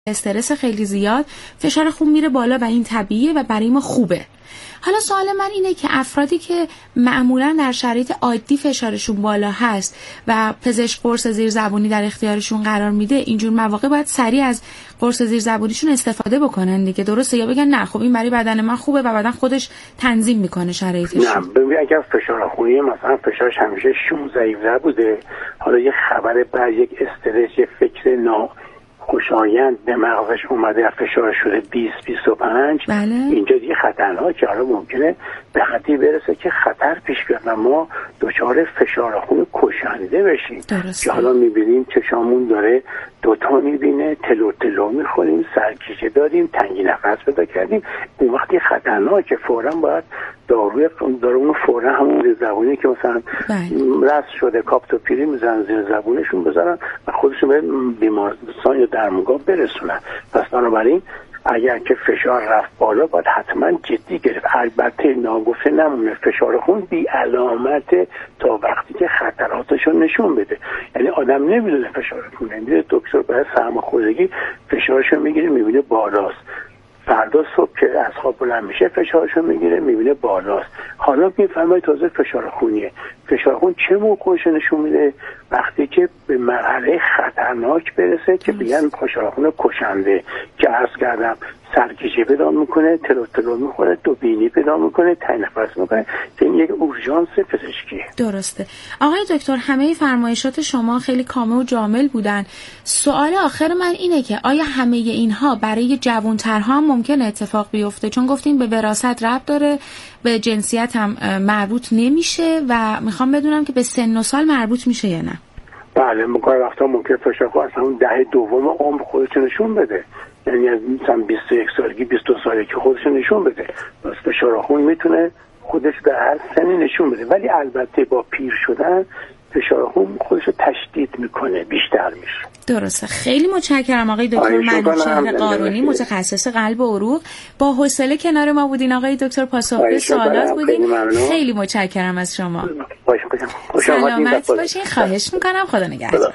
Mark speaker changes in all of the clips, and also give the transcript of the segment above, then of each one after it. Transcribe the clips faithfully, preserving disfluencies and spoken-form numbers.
Speaker 1: استرس خیلی زیاد فشار خون میره بالا و این طبیعیه و برای ما خوبه. حالا سوال من اینه که افرادی که معمولا در شرایط عادی فشارشون بالا هست و پزشک قرص زیرزبونی در اختیارشون قرار میده، اینجور مواقع باید سریع از قرص زیرزبونیشون استفاده بکنن دیگه، درسته؟ یا بگن نه خب این برای بدن من خوبه و بدن خودش تنظیم میکنه شرایطش؟
Speaker 2: نه، ببین اگر فشار خونی مثلا فشارش همیشه شانزده هفده بوده، حالا یه خبر بعد، یک استرس، یه فکر نا خوشایند به مغزش اومده، فشار شده بیست بیست و پنج،
Speaker 1: بله.
Speaker 2: اینجا دیگه خطرناکه. حالا ممکنه به حدی برسه که خطر پیش بیاد و ما دچار فشار خون کشنده بشیم. که حالا میبینیم چشامون داره دوتا میبینه، تلو تلو میخوریم، سرکیچه داریم، تنگی نفس پیدا کردیم، اون وقتی خطرناکه. فوراً باید داروی دارو فوراً همون زیر زبونی که مثلا رس شده کاپتوپیری میزنن زیر زبونشون بذارن و خودشون به بیمارستان یا درمانگاه برسونن. پس بنابراین اگر که فشار رفت بالا باید حتما جدی گرفت. البته ناگفته نمونه فشار خون بی علامت تا وقتی که خطراتشو نشون بده. یعنی آدم نمیدونه فشار خون، میره دکتر برای سرماخوردگی فشارشو میگیره میبینه بالاست، فردا صبح که از خواب بلند میشه فشارشو میگیره میبینه بالاست، حالا میفهمه تازه فشار خونیه. فشار خون چه موقعش نشون میده؟ وقتی که به مرحله خطرناک برسه که بگن فشار خون کشنده، که عرض کردم سرگیجه پیدا میکنه، تلو تلو میخوره، دو بینی پیدا میکنه، تنگ نفس میکنه. این یک اورژانس پزشکیه.
Speaker 1: درسته. آقای دکتر، همه فرمایشات شما خیلی کامل و جامع بودن. سوال آخر من اینه که آیا همه اینها برای جوانترها هم ممکنه اتفاق بیفته؟ چون گفتیم به وراثت ربط داره، به جنسیت هم مربوط نمیشه و میخوام بدونم که به سن و سال مربوط میشه یا نه.
Speaker 2: بله، مقای وقتا ممکنه فشار خون اصلا اون دهه دوم عمر خودش نشون بده، یعنی از مثلا بیست و یک سالگی بیست و دو سالگی خودش نشون بده. پس فشار خون میتونه خودش در هر سنی نشون بده، ولی البته با پیر شدن فشار خون خودش رو تشدید میکنه، بیشتر میشه.
Speaker 1: درسته. خیلی متشکرم آقای دکتر منوچهر قارونی، متخصص قلب و عروق. با حوصله کنار ما بودین آقای دکتر، پاسخگوی سوالات بودین. خیلی متشکرم از شما. سلامت باشین. خواهش میکنم. خدا نگهدار.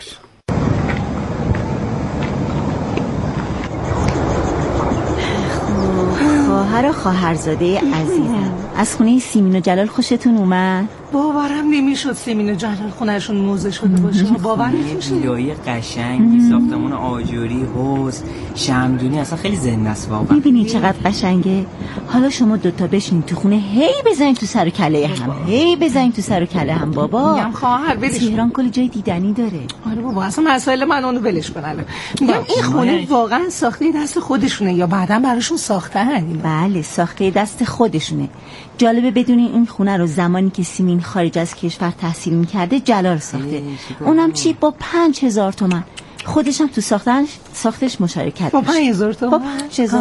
Speaker 3: خواهر و خواهرزاده عزیزم، از خونه سیمین و جلال خوشتون اومد؟
Speaker 4: باورم نمیشد سیمین و جلال خونهشون موزه شده باشه. باورم نمیشه.
Speaker 5: ویلای قشنگی، ساختمون آجوری، حوض، شمدونی، اصلا خیلی زنده است واقعا.
Speaker 3: میبینی چقدر قشنگه؟ حالا شما دوتا بشین تو خونه، هی بزنین تو سر و کله هم، هی بزنین تو سر و کله هم. بابا
Speaker 4: میگم خواهر ولش،
Speaker 3: تهران کلی جای دیدنی داره.
Speaker 4: آره بابا، اصلا مسائل من اونو ولش کن. الان میگم این خونه واقعا ساخته دست خودشونه یا بعداً براشون ساختن؟
Speaker 3: بله، ساخته دست خودشونه. جالبه بدونین این خونه رو زمانی که سیمین خارج از کشور تحصیل میکرده جلال ساخته. اونم چی؟ با پنج هزار تومن. خودش هم تو ساختنش ساختش مشارکت
Speaker 4: با پنج هزار تومن.
Speaker 3: با پنج هزار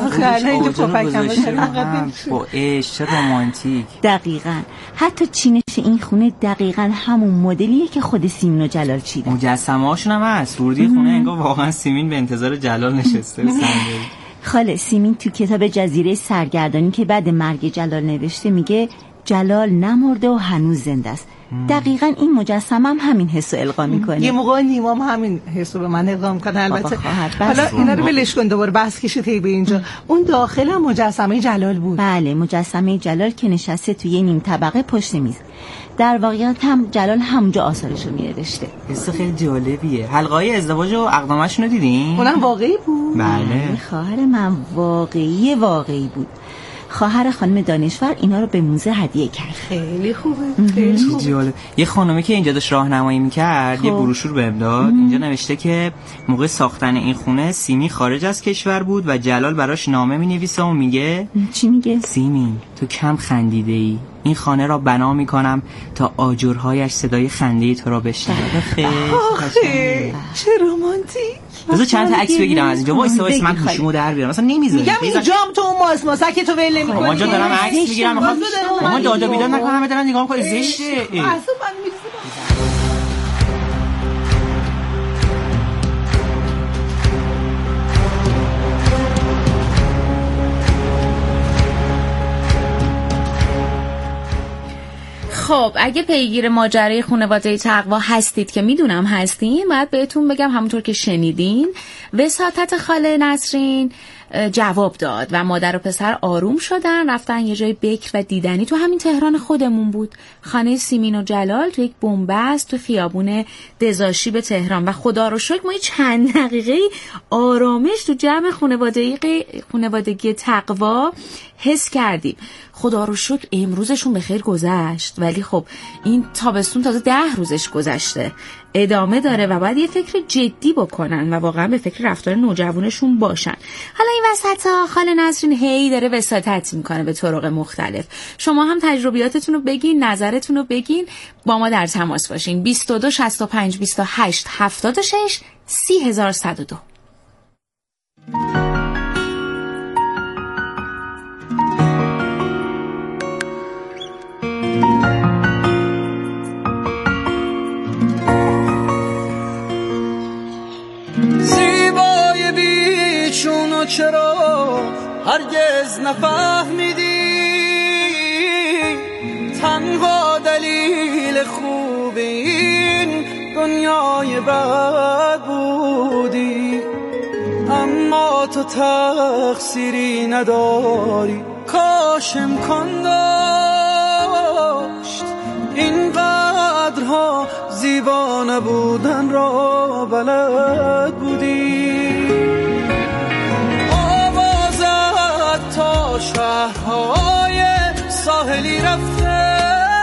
Speaker 3: تومن.
Speaker 5: با عشق رومانتیک.
Speaker 3: دقیقاً. حتی چینش این خونه دقیقاً همون مدلیه که خود سیمین و جلال چیدن.
Speaker 5: مجسمه هاشون هم هست. ورودی خونه انگار واقعا سیمین به انتظار جلال نشسته.
Speaker 3: خاله سیمین تو کتاب جزیره سرگردانی که بعد مرگ جلال نوشته میگه جلال نمرده و هنوز زنده است. دقیقاً این مجسمه هم همین حسو القا میکنه.
Speaker 4: یه موقع نیمام همین حسو به من القا میکنه. البته حالا اینا رو ولش کن، دوباره بحث کشید به اینجا. اون داخل هم مجسمه جلال بود.
Speaker 3: بله، مجسمه جلال که نشسته توی یه نیم طبقه پشت میز. در واقعیت هم جلال همونجا آثارشو می‌نوشته.
Speaker 5: قصه خیلی جالبیه. حلقه‌های ازدواج و عقدامشون رو دیدین؟
Speaker 4: اونم واقعی بود.
Speaker 5: بله.
Speaker 3: خواهر من واقعی واقعی بود. خواهر خانم دانشور اینا رو به موزه هدیه کرد.
Speaker 4: خیلی خوبه. خیلی خوبه.
Speaker 5: جالب. یه خانومی که اینجا داشت راهنمایی می‌کرد، خب. یه بروشور بهم داد. اینجا نوشته که موقع ساختن این خونه سیمی خارج از کشور بود و جلال براش نامه می‌نویسه و میگه
Speaker 3: چی میگه؟
Speaker 5: سیمی تو کم خندیده‌ای. این خانه را بنا می‌کنم تا آجرهایش صدای خنده تو را بشنوه. خیلی
Speaker 4: قشنگه. چه رمانتیک.
Speaker 5: بذار چند تا عکس بگیرم از اینجا. وایس وایس من گوشیمو در بیارم. مثلا نمیذاری.
Speaker 4: میگم اینجام تو اون ماس ماسک تو ول نمی‌کنی.
Speaker 5: ما جا دارم عکس میگیرم. میخوام مامان دادا بیداد نکنم، همه دارن نگاه می‌کنن. زشته.
Speaker 4: اصلا من می‌رسم.
Speaker 1: خب اگه پیگیر ماجرای خانواده تقوا هستید که میدونم هستین، باید بهتون بگم همونطور که شنیدین وساطت خاله نسرین جواب داد و مادر و پسر آروم شدن، رفتن یه جای بکر و دیدنی تو همین تهران خودمون بود، خانه سیمین و جلال تو یک بنبست تو خیابون دزاشی به تهران. و خدا رو شکر ما چند دقیقه آرامش تو جمع خانوادگی خانوادگی تقوا حس کردیم. خدا رو شکر امروزشون به خیر گذشت، ولی خب این تابستون تازه ده روزش گذشته، ادامه داره و باید یه فکر جدی بکنن و واقعا به فکر رفتار نوجوانشون باشن. حالا این وسطا خاله نسرین هی داره وساطت میکنه به طرق مختلف. شما هم تجربیاتتون رو بگین، نظرتون رو بگین، با ما در تماس باشین. بیست و دو شصت و پنج بیست و هشت هفتاد و شش سی هزار و صد و دو.
Speaker 6: چرا هرگز نفهمیدی تنها دلیل خوب این دنیای بد بودی، اما تو تقصیری نداری. کاش امکان داشت این قدرها زیبا نبودن را بلد بودی. تا شهرهای ساحلی رفته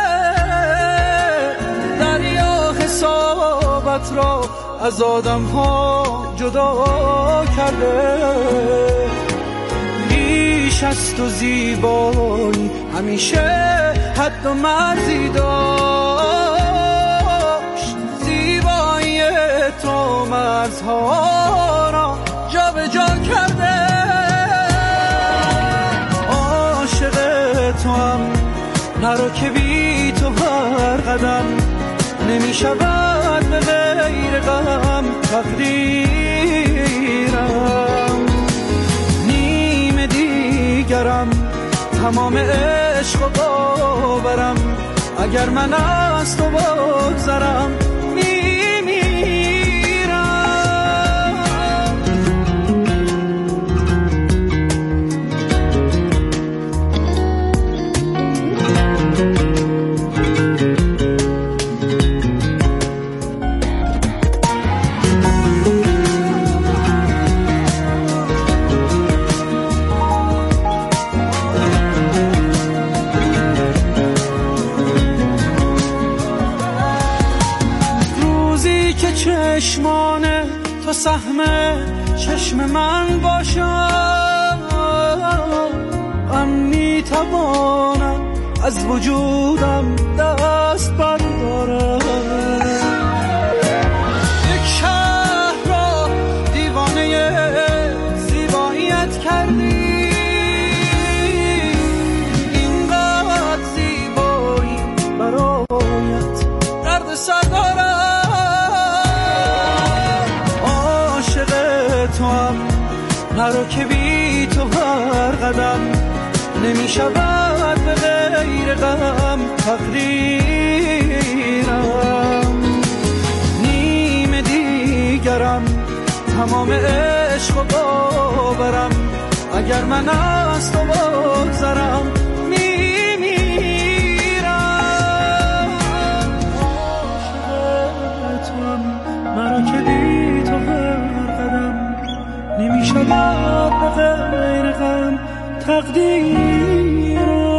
Speaker 6: دریا حسابت را از آدم ها جدا کرده. بیش از تو زیبایی همیشه حد و مرزی داشت، زیبایی تو مرزها را جا به جا کرده. تو هم نرو که بی تو هر قدم نمی شود به غیر غم تقدیرم. نیم دیگرم تمام عشق و باورم، اگر من از تو بگذرم چشمان تو سهم چشم من باشم، من میتوانم از وجودم دست بردارم. یک شهر را دیوانه زیباییت کردی، اینقدر زیبایی برایت درد سر دارم. تو هم نرو که بی تو هر قدم نمی شود به غیر غم تقدیرم. نیم دیگرم تمام عشق و باورم، اگر من از تو بگذرم میمیرم. عاشق تو هم نرو که بی تو هر قدم نمی شود به غیر غم تقدیرم.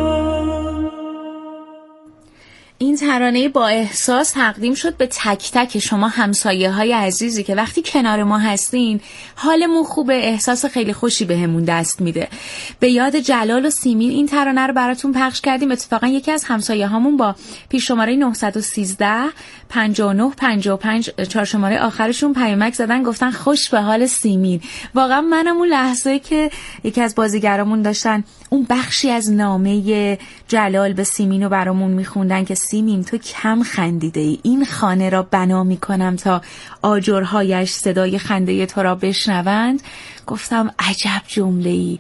Speaker 1: این ترانه با احساس تقدیم شد به تک تک شما همسایه های عزیزی که وقتی کنار ما هستین حالمون خوبه، احساس خیلی خوشی بهمون دست میده. به یاد جلال و سیمین این ترانه رو براتون پخش کردیم. اتفاقا یکی از همسایه هامون با پیش شماره نه یک سه پنجاه و نه پنجاه و پنج چهار شماره آخرشون پیامک زدن، گفتن خوش به حال سیمین. واقعا منم اون لحظه که یکی از بازیگرامون داشتن اون بخشی از نامه جلال به سیمین رو برامون میخوندن که سیمین تو کم خندیده ای، این خانه را بنا میکنم تا آجرهایش صدای خنده تو را بشنوند، گفتم عجب جمله ای،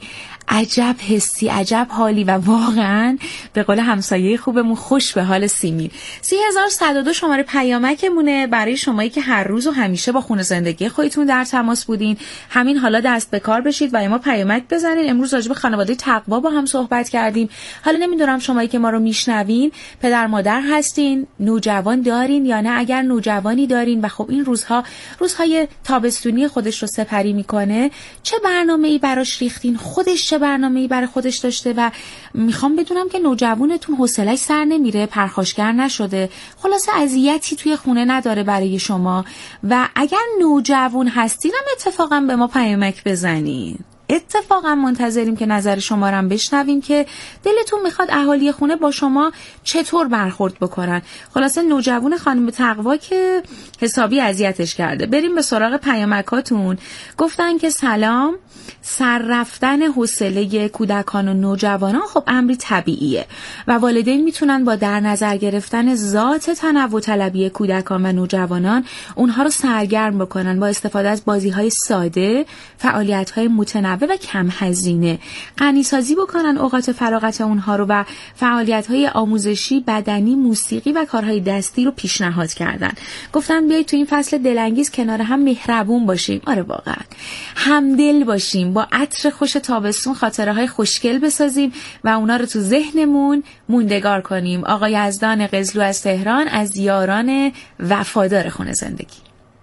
Speaker 1: عجب حسی، عجب حالی و واقعا به قول همسایه خوبمون خوش به حال سیمین. سی هزار و صد و دو شماره پیامکمونه برای شمایی که هر روز و همیشه با خونه زندگی خودتون در تماس بودین. همین حالا دست به کار بشید و ما پیامک بزنین. امروز راجع به خانواده تقوا با هم صحبت کردیم. حالا نمیدونم شمایی که ما رو میشنوین پدر مادر هستین، نوجوان دارین یا نه. اگر نوجوانی دارین و خب این روزها روزهای تابستونی خودش رو سپری میکنه، چه برنامه‌ای براش ریختین؟ خودش چه برنامه‌ای برای خودش داشته؟ و میخوام بدونم که نوجوانتون حوصله‌اش سر نمیره، پرخاشگر نشده، خلاصه اذیتی توی خونه نداره برای شما. و اگر نوجوان هستین هم اتفاقا به ما پیامک بزنین. اتفاقا منتظریم که نظر شما رو هم بشنویم که دلتون میخواد اهالی خونه با شما چطور برخورد بکنن. خلاصه نوجوان خانم تقوا که حسابی اذیتش کرده. بریم به سراغ پیامکاتون. گفتن که سلام، سر رفتن حوصله کودکان و نوجوانان خب امری طبیعیه و والدین میتونن با در نظر گرفتن ذات تنوع طلبی کودکان و نوجوانان اونها رو سرگرم بکنن با استفاده از بازی‌های ساده، فعالیت‌های متنوع و کم هزینه، غنی‌سازی بکنن اوقات فراغت اونها رو و فعالیت‌های آموزشی، بدنی، موسیقی و کارهای دستی رو پیشنهاد کردن. گفتن بیایید تو این فصل دلانگیز کنار هم مهربون باشیم. آره واقعا همدل باشیم، با عطر خوش تابستون خاطره‌های خوشگل بسازیم و اونا رو تو ذهنمون موندگار کنیم. آقای یزدان قزلو از تهران از یاران وفادار خونه زندگی.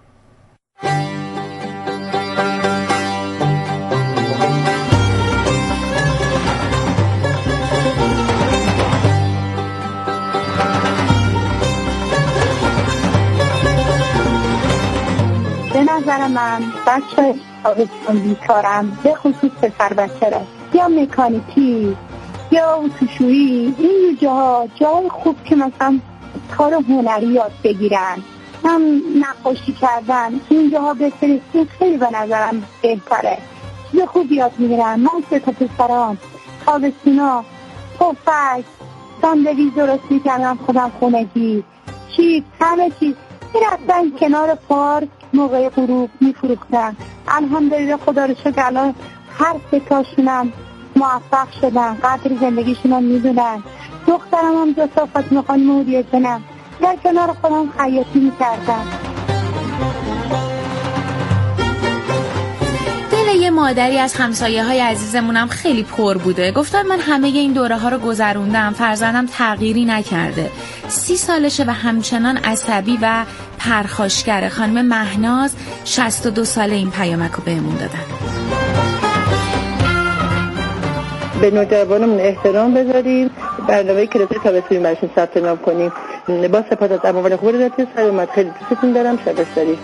Speaker 7: به نظر من بچه تابستون بیکارم، به خصوص پسر بچه را یا مکانیکی یا اتوشویی، این جاها جای خوب که مثلا کار هنری یاد بگیرن، هم نقاشی کردن، این جاها بفرستین خیلی به نظرم بهتره، چیز خوب یاد میگیرن. من سه تا پسرام تابستونا پفک ساندویچ درست میکردم خودم خونگی، چیز همه چیز میرفتن کنار پارک موقع غروب میفروختن. الحمدلله خدا رو شکر الان هر سه تاشونم موفق شدن، قدر زندگیشون هم میدونن. دخترم هم دو تا فاطمه خانم هوریه جنم در کنار خودم خیاطی میکردن.
Speaker 1: دل یه مادری از همسایه های عزیزمونم خیلی پر بوده. گفتن من همه این دوره ها رو گذروندم، فرزندم تغییری نکرده، سی سالشه و همچنان عصبی و پرخاشگره. خانم مهناز شصت و دو ساله این پیامک رو بهمون دادن.
Speaker 8: به نوجوانمون احترام بذاریم، برنامه کلاس تابستونی براشون ثبت نام کنیم. با سپاس از اموال خوب رضایت سلامت، خیلی دوستتون دارم. شب بخیر.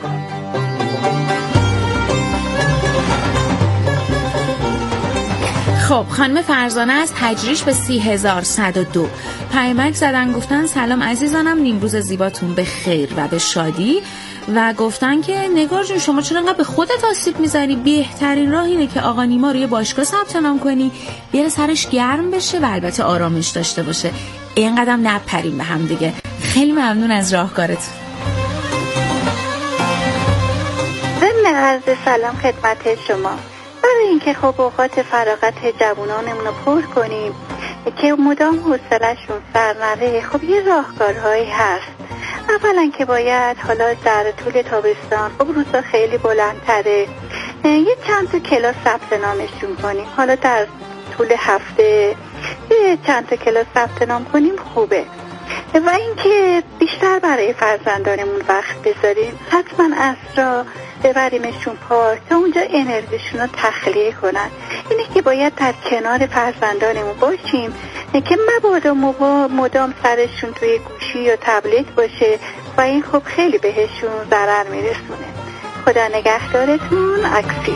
Speaker 1: خب خانم فرزانه از تجریش به سی هزار و صد و دو پیامک زدن. گفتن سلام عزیزانم، نیمروز زیباتون به خیر و به شادی. و گفتن که نگار جون شما چرا انقدر به خودت آسیب میزنی؟ بهترین راه اینه که آقا نیما رو یه باشگاه ثبت نام کنی، بره سرش گرم بشه و البته آرامش داشته باشه، اینقدرم نپریم به هم دیگه. خیلی ممنون از راهکارتون.
Speaker 9: ضمن عرض سلام خدمت شما. برای اینکه خب اوقات فراغت جوانانمون رو پر کنیم که مدام حوصله‌شون سر نره، خب یه راهکارهایی هست. اولا که باید حالا در طول تابستان خب روزا خیلی بلندتره، یه چند تا کلاس ثبت نامشون کنیم. حالا در طول هفته یه چند تا کلاس ثبت نام کنیم خوبه. و اینکه بیشتر برای فرزندانمون وقت بذاریم، حتما عصرا ببریمشون پارک تا اونجا انرژیشون رو تخلیه کنن. اینه که باید در کنار فرزندانمون باشیم که مبادا مدام سرشون توی گوشی یا تبلت باشه و این خب خیلی بهشون ضرر میرسونه. خدا نگهدارتون. اکسی.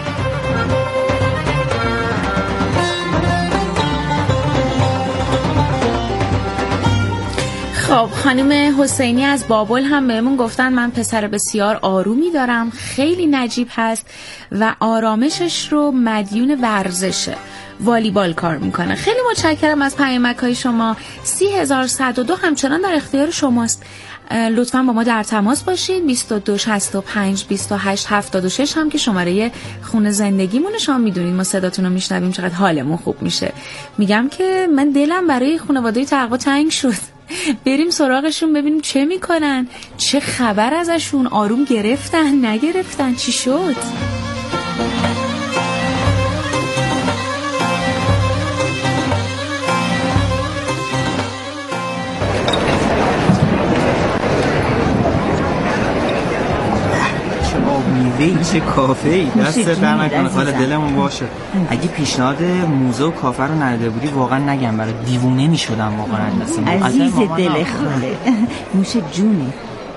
Speaker 1: خب خانم حسینی از بابل هم بهمون گفتن من پسر بسیار آرومی دارم، خیلی نجیب هست و آرامشش رو مدیون ورزشه، والیبال کار میکنه. خیلی متشکرم از پیامک های شما. سی هزار و صد و دو همچنان در اختیار شماست. لطفاً با ما در تماس باشید. بیست و دو شصت و پنج بیست و هشت هفتاد و شش هم که شماره خونه زندگیمونه. شما میدونید ما صداتون رو میشنویم چقدر حالمون خوب میشه. میگم که من دلم برای خانواده تقوا تنگ شد. بریم سراغشون ببینیم چه میکنن، چه خبر ازشون، آروم گرفتن نگرفتن، چی شد.
Speaker 5: میوهی چه کافه‌ای، دست در نکنه، حال دلمون باشه. اگه پیشنهاد موزه و کافه رو نداده بودی واقعا نگم برای دیوونه میشدم واقعا.
Speaker 3: عزیز دل خاله موش جونه.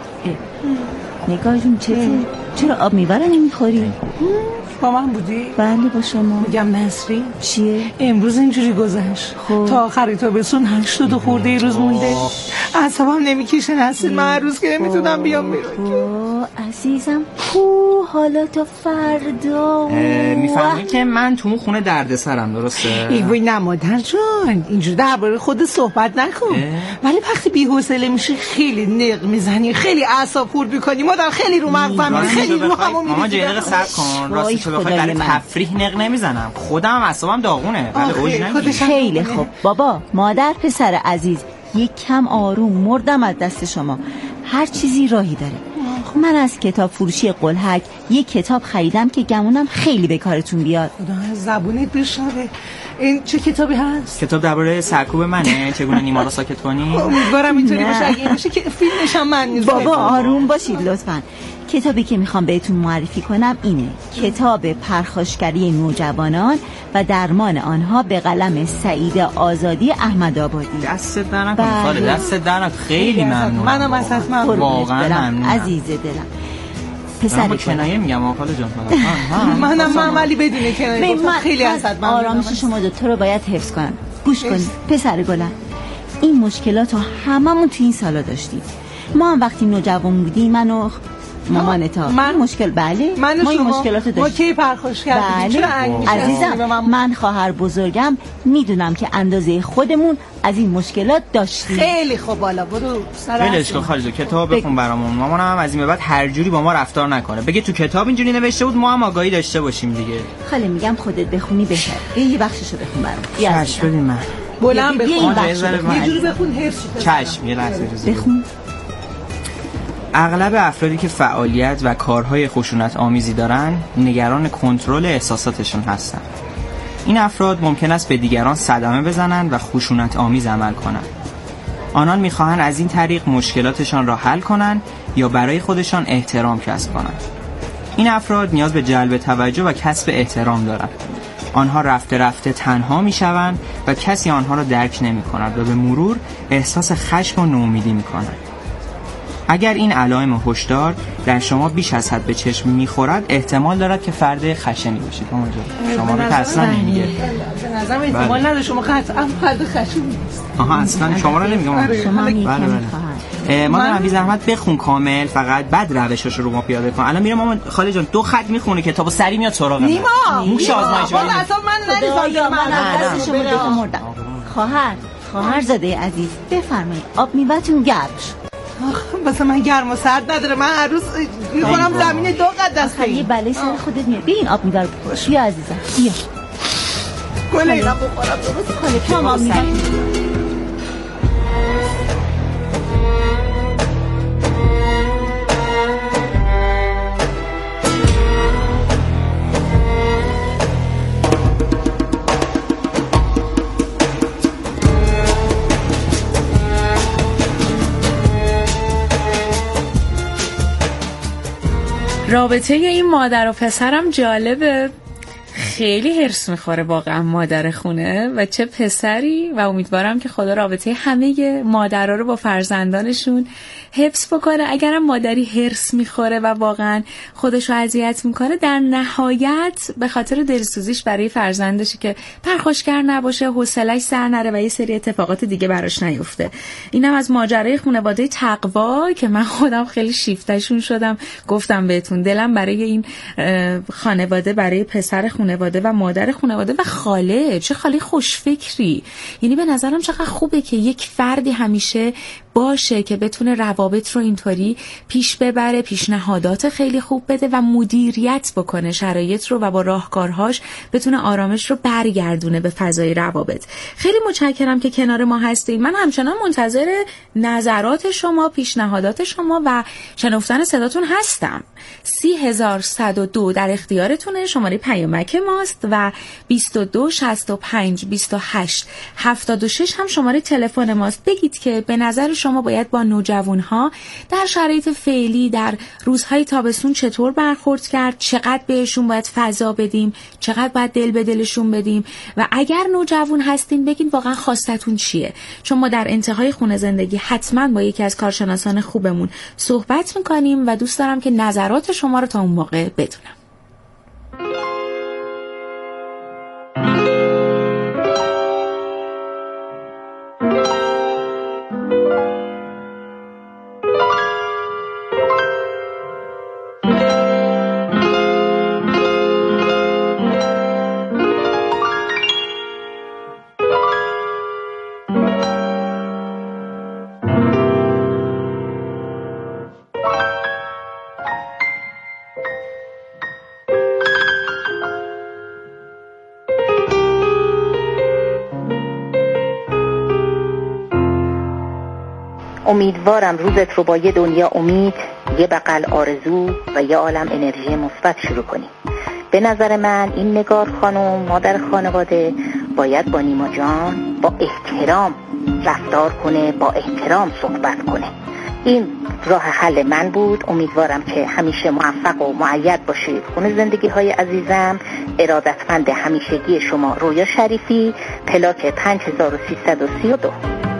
Speaker 3: نگاه جون چته؟ چرا آب میوه رو نمیخوری؟
Speaker 4: با من بودی؟
Speaker 3: بله با شما.
Speaker 4: میگم نسرین
Speaker 3: چیه؟
Speaker 4: امروز اینجوری گذشت تا آخری تا بسون هشتاد و خورده ای روز مونده. اعصابم نمیکشه نسرین، من هر روز که نمیتونم بیام بیرون.
Speaker 3: عزیزم کو حالا تا فردا
Speaker 5: میفهمی که من تو اون خونه دردسرم، درسته؟
Speaker 4: ای وای نمادر جان اینجوری درباره خود صحبت نکن. ولی وقتی بی‌حوصله میشی خیلی نق میزنی، خیلی اعصاب خورد میکنی. مادر خیلی رو مغزم، خیلی رو همون میری.
Speaker 5: مامان جیدقه صبر کن، راستی تو بخوای برای تفریح نق نمیزنم، خودم هم اعصابم داغونه.
Speaker 3: ولی خیلی خوب بابا. مادر پسر عزیز یک کم آروم، مردم از دست شما. هر چیزی راهی داره. من از کتاب فروشی قلهک یک کتاب خریدم که گمونم خیلی به کارتون بیاد.
Speaker 4: خدا زبونت بشنوه. این چه کتابی هست؟
Speaker 5: کتاب درباره سرکوب منه، چگونه نیما رو ساکت کنی.
Speaker 4: امیدوارم اینطوری باشه. اگه باشه که فیلمش هم من نیست.
Speaker 3: بابا آروم باشید لطفاً. کتابی که میخوام بهتون معرفی کنم اینه: کتاب پرخاشگری نوجوانان و درمان آنها به قلم سعید آزادی احمدآبادی.
Speaker 5: دست در نکنه خاله، دست در نکنه. خیلی ممنونم.
Speaker 4: منم از ممنونم،
Speaker 5: واقعا ممنونم
Speaker 3: عزیز دلم. پسر
Speaker 5: کنایه میگم خاله جان.
Speaker 4: منم من ولی بدون کنایه گفتم خیلی ازت ممنونم.
Speaker 3: آرامش شما دو تا رو باید حفظ کنم. گوش کنید پسر گلم، این مشکلات رو هممون تو این سالا داشتیم. ما هم وقتی نوجوان بودیم، منو مامانتا من مشکل بله
Speaker 4: من
Speaker 3: ما این مشکلات داشتیم.
Speaker 4: ما کی پرخوش کردیم؟
Speaker 3: بله.
Speaker 4: چرا
Speaker 3: عزیزم من خواهر بزرگم میدونم که اندازه خودمون از این مشکلات داشتیم.
Speaker 4: خیلی خوب، بالا برو سر
Speaker 5: ولش کن خالد، کتاب بخون برامون. مامانم هم از این به بعد هر جوری با ما رفتار نکنه، بگه تو کتاب اینجوری نوشته بود، ما هم آگاهی داشته باشیم دیگه.
Speaker 3: خاله میگم خودت بخونی بهتره. یه بخششو بخون برام.
Speaker 5: چش ببین من
Speaker 4: بلند بخون،
Speaker 3: یه
Speaker 4: جوری بخون حفظ
Speaker 5: چشم. یه لحظه
Speaker 3: بخون.
Speaker 5: اغلب افرادی که فعالیت و کارهای خشونت آمیزی دارن نگران کنترل احساساتشون هستن. این افراد ممکن است به دیگران صدمه بزنن و خشونت آمیز عمل کنن. آنان میخواهند از این طریق مشکلاتشان را حل کنن یا برای خودشان احترام کسب کنن. این افراد نیاز به جلب توجه و کسب احترام دارند. آنها رفته رفته تنها میشوند و کسی آنها را درک نمی‌کند و به مرور احساس خشم و نومیدی می‌کنند. اگر این علائم هشدار در شما بیش از حد به چشم میخورد، احتمال دارد که فرد خشنی باشید. شما به اصلا نمیگه.
Speaker 4: به نظرم احتمال نداره شما قطعا فرد خشنی نیست.
Speaker 5: آها اصلا شما رو نمیگم.
Speaker 3: بله
Speaker 5: بله. مادر بی زحمت بخون کامل، فقط بعد روشش رو ما پیاده کن. الان میره ماما خاله جان دو خط میخونه کتابو سری میاد سراغ من.
Speaker 4: نیما
Speaker 5: موش آزمایش
Speaker 4: بابا اصلا من نمیذارم.
Speaker 3: من از شما دو مردم. خواهر خواهر زاده عزیز بفرمایید آب میوه‌تون گرم.
Speaker 4: واسه من گرم و سرد نداره. من هر روز میخورم زمین دو قد دست.
Speaker 3: یه بلای سر خودت میاد. ببین آب میوه رو بیا عزیزم بیا.
Speaker 4: گله اینا بخورم درست.
Speaker 3: خاله شما آب میوه.
Speaker 1: رابطه این مادر و پسرم جالبه. خیلی هرس میخوره واقعا مادر خونه و چه پسری، و امیدوارم که خدا رابطه همه مادرها رو با فرزندانشون حفظ بکنه. اگرم مادری هرس میخوره و واقعا خودشو اذیت میکنه، در نهایت به خاطر دلسوزیش برای فرزندشه که پرخاشگر نباشه، حوصله‌اش سر نره و یه سری اتفاقات دیگه براش نیفته. اینم از ماجرای خانواده تقوا که من خودم خیلی شیفتشون شدم. گفتم بهتون دلم برای این خانواده، برای پسر خانواده و مادر خانواده و خاله، چه خاله خوشفکری. یعنی به نظرم چقدر خوبه که یک فردی همیشه باشه که بتونه روابط رو اینطوری پیش ببره، پیشنهادات خیلی خوب بده و مدیریت بکنه شرایط رو و با راهکارهاش بتونه آرامش رو برگردونه به فضای روابط. خیلی متشکرم که کنار ما هستید. من همچنان منتظر نظرات شما، پیشنهادات شما و شنفتن صداتون هستم. سی هزار صد و دو در اختیارتونه، شماره پیامک ماست و بیست و دو شصت و پنج بیست و هشت هفتاد و شش هم شماره تلفن ماست. بگید که به نظر شما باید با نوجوانها در شرایط فعلی در روزهای تابستون چطور برخورد کرد، چقدر بهشون باید فضا بدیم، چقدر باید دل به دلشون بدیم و اگر نوجوان هستین بگین واقعا خواستتون چیه، چون ما در انتهای خونه زندگی حتما با یکی از کارشناسان خوبمون صحبت میکنیم و دوست دارم که نظرات شما رو تا اون موقع بدونم.
Speaker 10: امیدوارم روزت رو با یه دنیا امید، یه بغل آرزو و یه عالم انرژی مثبت شروع کنی. به نظر من این نگار خانم، مادر خانواده، باید با نیما جان با احترام رفتار کنه، با احترام صحبت کنه. این راه حل من بود. امیدوارم که همیشه موفق و مؤید باشید. خونه زندگی های عزیزم، ارادتمند همیشگی شما رویا شریفی، پلاک پنج هزار و سیصد و سی و دو.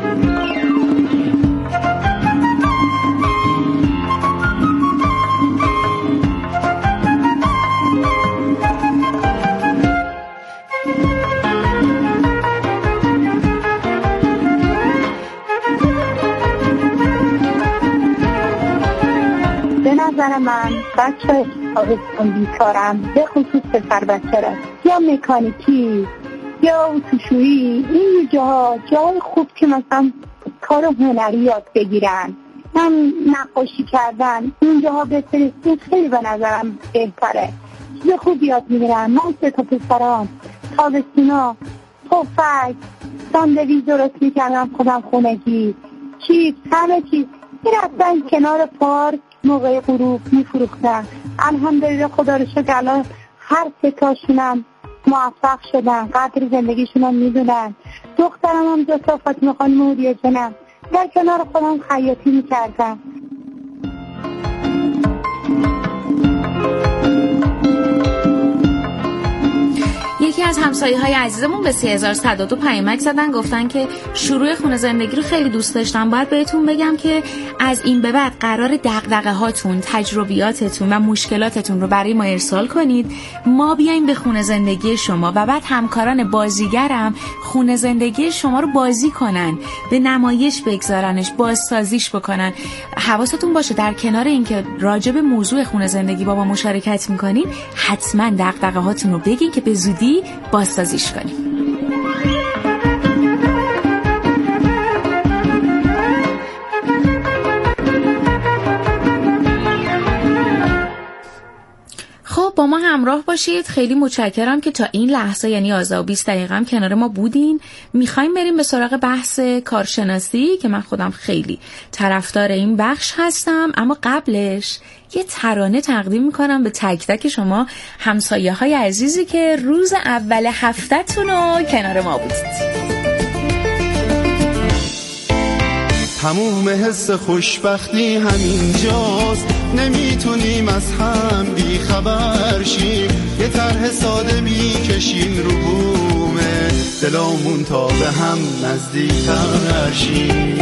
Speaker 7: نظر من بچه تابستون بیکارم، به خصوص پسر بچه را یا مکانیکی یا اتوشویی، این جاها جای خوب که مثلا کار هنری یاد بگیرن، هم نقاشی کردن، این جاها بفرستید خیلی به نظرم بهتره، چیز خوب یاد میگیرن. من سه تا پسرام تابستونا پفک ساندویچ درست میکردم خودم خونگی، چیپس، همه چیز میرفتن کنار پارک موقع غروب میفروختن. الحمدلله خدا رو شکر الان هر سه تاشونم موفق شدن، قدر زندگیشون هم میدونن. دخترم هم دو تا فاطمه خانم هوریه جنم در کنار خودم خیاطی میکردن.
Speaker 1: یکی از همسایه های عزیزمون به سه هزار و صد و دو پیامک زدن، گفتن که شروع خونه زندگی رو خیلی دوست داشتم. باید بهتون بگم که از این به بعد قرار دغدغه هاتون، تجربیاتتون و مشکلاتتون رو برای ما ارسال کنید، ما بیایم به خونه زندگی شما و بعد همکاران بازیگرم خونه زندگی شما رو بازی کنن، به نمایش بگذارنش، بازسازیش بکنن. حواستون باشه در کنار اینکه راجع به موضوع خونه زندگی با ما مشارکت میکنین، حتما دغدغه هاتون رو بگین که به زودی بازسازیش کنیم. خب با ما همراه باشید. خیلی متشکرم که تا این لحظه یعنی یازده و بیست دقیقه هم کنار ما بودین. میخوایم بریم به سراغ بحث کارشناسی که من خودم خیلی طرفدار این بخش هستم، اما قبلش یه ترانه تقدیم میکنم به تک تک شما همسایه های عزیزی که روز اول هفته‌تون رو کنار ما بودید.
Speaker 11: تموم حس خوشبختی همینجاست، نمیتونیم از هم بی خبر شیم، یه طرح ساده میکشیم رو بومه دلامون تا به هم نزدیکتر شیم.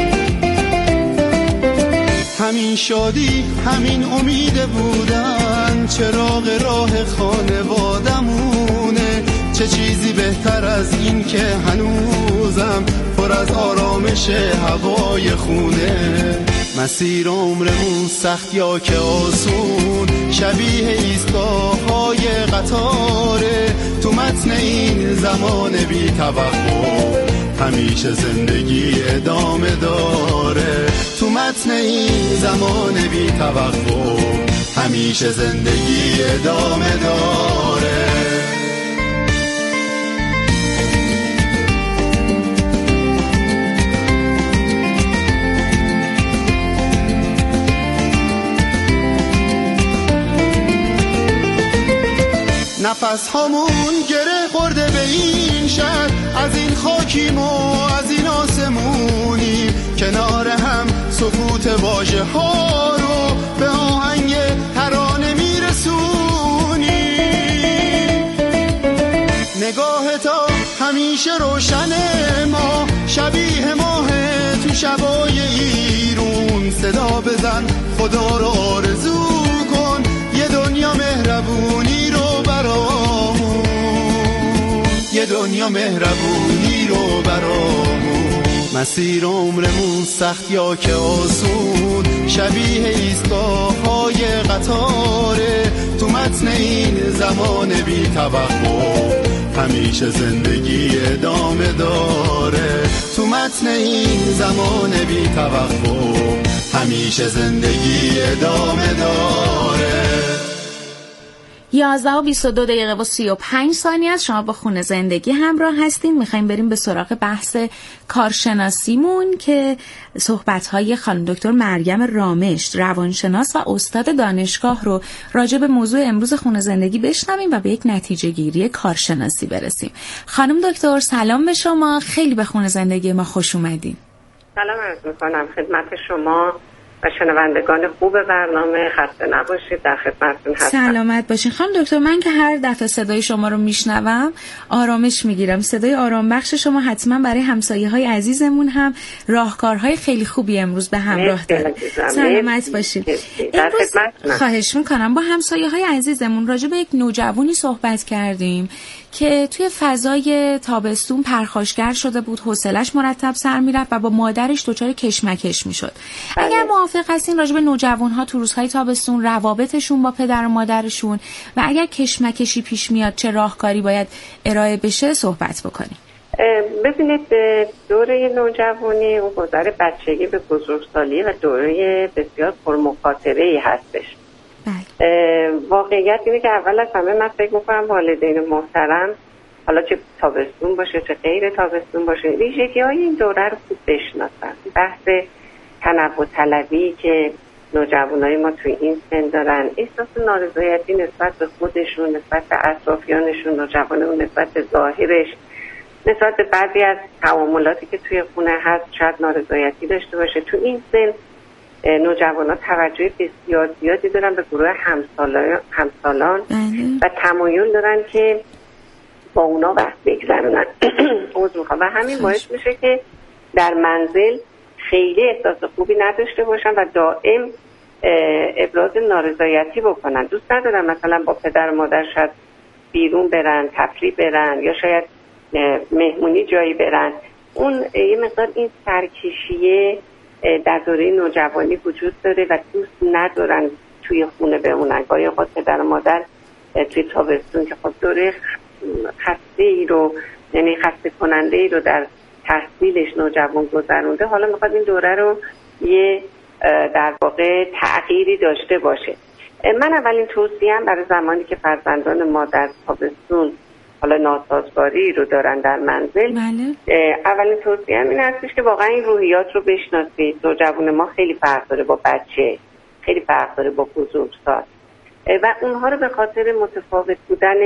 Speaker 11: همین شادی همین امید بودن چراغ راه خانوادمونه، چه چیزی بهتر از این که هنوزم پر از آرامش هوای خونه. مسیر عمرمون سخت یا که آسون، شبیه ایستگاه های قطاره، تو متن این زمان بی توقع همیشه زندگی ادامه داره. تو متن این زمان بی توقف همیشه زندگی ادامه داره. نفس هامون گره خورده به این شهر، از این خاکیم و از این آسمونیم، کنار هم سکوت واژه ها رو به آهنگ ترانه میرسونیم. نگاه تا همیشه روشنه، ما شبیه ماه تو شبای ایرون. صدا بزن خدا رو آرزو کن، یه دنیا مهربونی رو برامون، یه دنیا مهربونی رو برامون. مسیر عمرمون سخت یا که آسون، شبیه ایستگاه‌های قطاره. تو متن این زمان بی توقف همیشه زندگی ادامه داره. تو متن این زمان بی توقف همیشه زندگی ادامه داره.
Speaker 1: یازده و بیست و دو دقیقه و سی و پنج ثانیه است. شما با خونه زندگی همراه هستین. میخوایم بریم به سراغ بحث کارشناسیمون که صحبت‌های خانم دکتر مریم رامشت، روانشناس و استاد دانشگاه رو راجع به موضوع امروز خونه زندگی بشنویم و به یک نتیجه گیری کارشناسی برسیم. خانم دکتر سلام به شما، خیلی به خونه زندگی ما خوش اومدین.
Speaker 12: سلام عرض می‌کنم خدمت شما و شنوندگان خوب برنامه. خسته نباشید، در خدمتتون هستم.
Speaker 1: سلامت باشین. خانم دکتر من که هر دفعه صدای شما رو میشنوم آرامش میگیرم. صدای آرام بخش شما حتما برای همسایه‌های عزیزمون هم راهکارهای خیلی خوبی امروز به همراه داره. سلامت باشین.
Speaker 12: در خدمتتونم.
Speaker 1: خواهش میکنم. با همسایه‌های عزیزمون راجع به یک نوجوانی صحبت کردیم که توی فضای تابستون پرخاشگر شده بود، حوصله‌اش مرتب سر میرفت و با مادرش دچار کشمکش میشد. اگر موافق هستین راجع به نوجوان‌ها تو روزهای تابستون، روابطشون با پدر و مادرشون و اگر کشمکشی پیش میاد چه راهکاری باید ارائه بشه صحبت بکنیم.
Speaker 12: ببینید دوره نوجوانی و گذر بچگی به بزرگسالی و دوره بسیار پرمخاطره‌ای هستش. بله. واقعیت اینه که اول از همه من فکر می‌کنم والدین محترم، حالا چه تابستون باشه چه غیر تابستون باشه، ویژگی‌های این دوره رو خوب بشناسن. بحث تنوع طلبی که نوجوانای ما توی این سن دارن، احساس نارضایتی نسبت به خودشون، نسبت به اطرافیانشون، نوجوانمون نسبت به ظاهرش، نسبت به بعضی از تعاملاتی که توی خونه هست شاید نارضایتی داشته باشه. تو این سن نوجوانا توجه بسیار زیادی دارن به گروه همسالان, همسالان و تمایل دارن که با اونا وقت بگذرونن. و همین باعث میشه که در منزل خیلی احساس خوبی نداشته باشن و دائم ابراز نارضایتی بکنن. دوست ندارن مثلا با پدر و مادر شاید بیرون برن، تفریح برن یا شاید مهمونی جایی برن. اون یه مقدار این سرکشیه در دوره نوجوانی وجود داره و دوست ندارن توی خونه بمونن. گاهی اوقات پدر و مادر توی تابستون که خب دوره خسته ای رو، یعنی خسته کننده ای رو در تحصیلش نوجوان گذرونده، حالا میخواد این دوره رو یه در واقع تغییری داشته باشه. من اولین توصیه‌ام برای زمانی که فرزندان ما در تابستون حالا ناسازگاری رو دارن در منزل، بله. اولین توصیه‌ام این هستش که واقعا این روحیات رو بشناسید. نوجوان ما خیلی فرق داره با بچه، خیلی فرق داره با بزرگسال و اونها رو به خاطر متفاوت بودن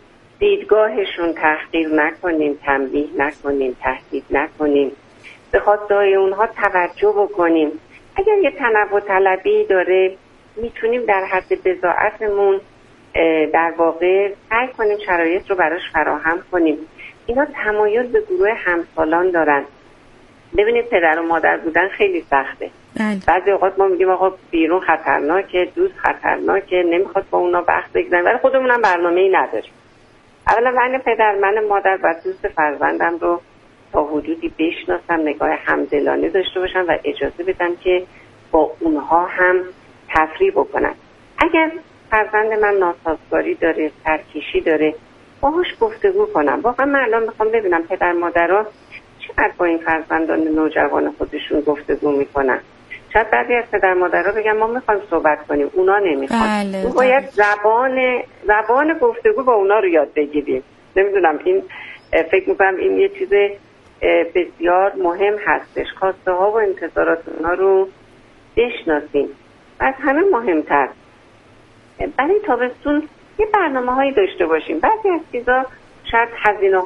Speaker 12: دیدگاهشون تحقیر نکنیم، تنبیه نکنیم، تهدید نکنیم، به خواسته‌های اونها توجه بکنیم. اگر یه تنوع طلبی داره میتونیم در حد بضاعتمون در واقع سعی کنیم شرایط رو براش فراهم کنیم. اینا تمایل به گروه همسالان دارن. ببینید پدر و مادر بودن خیلی سخته. بله. بعضی اوقات ما میگیم آقا بیرون خطرناکه، دوست خطرناکه، نمیخواد با اونا وقت بگذاریم، ولی خودمون هم برنامه‌ای نداریم. اولا من پدر، من مادر و دوست فرزندم رو تا حدودی بشناسم، نگاه همدلانه داشته باشم و اجازه بدم که با اونها هم تفریح بکنم. اگر فرزند من ناسازگاری داره، سرکشی داره، باهاش گفتگو کنم. واقعا من الان میخوام ببینم پدر مادرها چه چقدر با این فرزندان نوجوان خودشون گفتگو میکنن. شاید بعضی از پدر مادرها بگن ما میخوایم صحبت کنیم، اونا نمیخوان.
Speaker 1: بله،
Speaker 12: ما باید زبان زبان گفتگو با اونا رو یاد بگیریم. نمیدونم این فکر میکنم این یه چیز بسیار مهم هستش، خواسته ها و انتظارات اونا رو بشناسیم. از همه مهمتر برای تابستون یه برنامه هایی داشته باشیم. بعضی از چیزا شاید هزینه